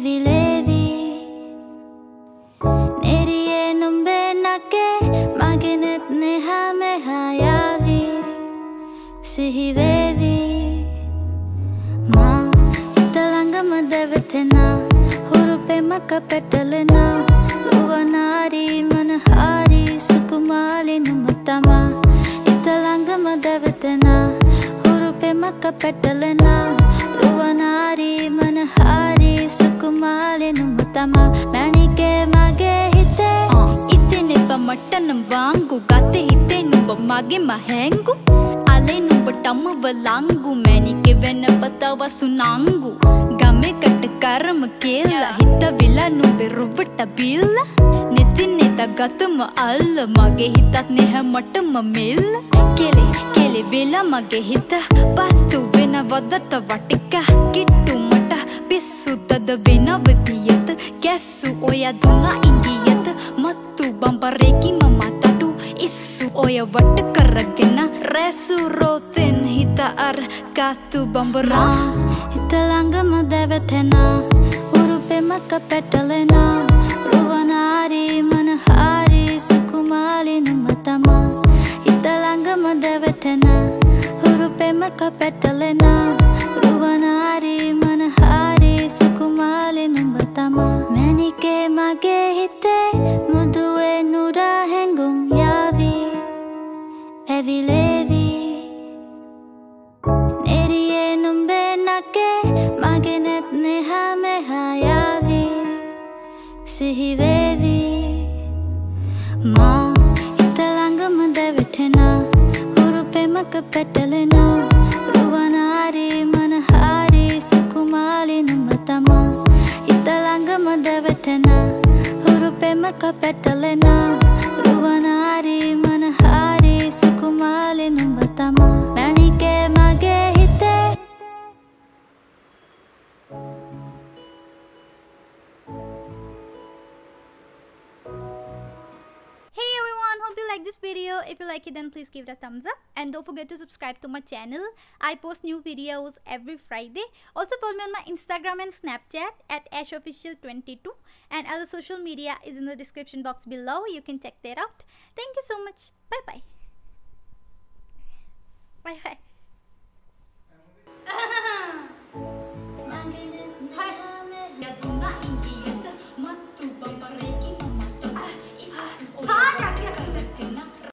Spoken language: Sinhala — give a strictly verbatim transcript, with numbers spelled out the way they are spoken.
ඇවිලේවි නෙරියේ නුඹේ නගේ මගෙනෙත් නෙහා මෙහා යාවි සිහිවේවි මා හිත ළඟම දැවටෙනා හුරු පෙමක පැටලෙනා රුවනාරි මනහාරි සුකුමාලි නුඹ තමා හිත ළඟම දැවටෙනා හුරු පෙමක පැටලෙනා රුවනාරි මනහාරි සුකුමාලි නුඹ තමා මැනිකේ මගේ හිතේ ඉතින් එප මට්ටනම් වාංගු ගතේ හිතේ නුඹ මගේ මහැංගු අලේ නුඹටම වලංගු මැනිකේ වෙන පතව සුනංගු ගමෙකට කරම කියලා හිත විලා නුඹේ රුවට බිල්ල නෙතින් නෙත ගතම අල්ල මගේ හිතත් නැහැ මටම මෙල්ල කෙලි කෙලි වෙලා මගේ හිත පත්තු වෙන වදත වටික කිට්ටු මට පිස්සු තද වෙනවදියත කැස්සු ඔය දුනා ඉංගියත මත්තු බම්බරේකි මමතඩු ඉස්සු ඔය වට කරගෙන රැසු රෝතෙන් හිත අර කත්තු බම්බරා හිත ළඟම දැවටෙනා උරු පෙමක පැටලෙනා රුවනාරි මනහාරි සුකුමාලි නුඹ තමා හිත ළඟම දැවටෙනා උරු පෙමක පැටලෙනා රුවනාරි මනහාරි සුකුමාලි නුඹ තමා මැනිකේ මගේ හිතේ මුදුවේ නුරා හැඟුම් යාවි ඇවිලේවි නෙරියේ නුඹේ නගේ මගෙනෙත් නෙහා මෙහා යාවි සිහිවේවි මා හිත ළඟම දැවටෙනා හුරු පෙමක පැටලෙනා රුවනාරි මනහාරි සුකුමාලි නුඹ තමා හිත ළඟම දැවටෙනා හුරු පෙමක පැටලෙනා රුවනාරි මනහාරි සුකුමාලි නුඹ තමා මැනිකේ මගේ හිතේ Hey everyone, hope you like this video. If you like it, then please give it a thumbs up and don't forget to subscribe to my channel. I post new videos every Friday. Also follow me on my Instagram and Snapchat at ash official twenty-two, and other social media is in the description box below. You can check that out. Thank you so much. Bye bye. Bye bye.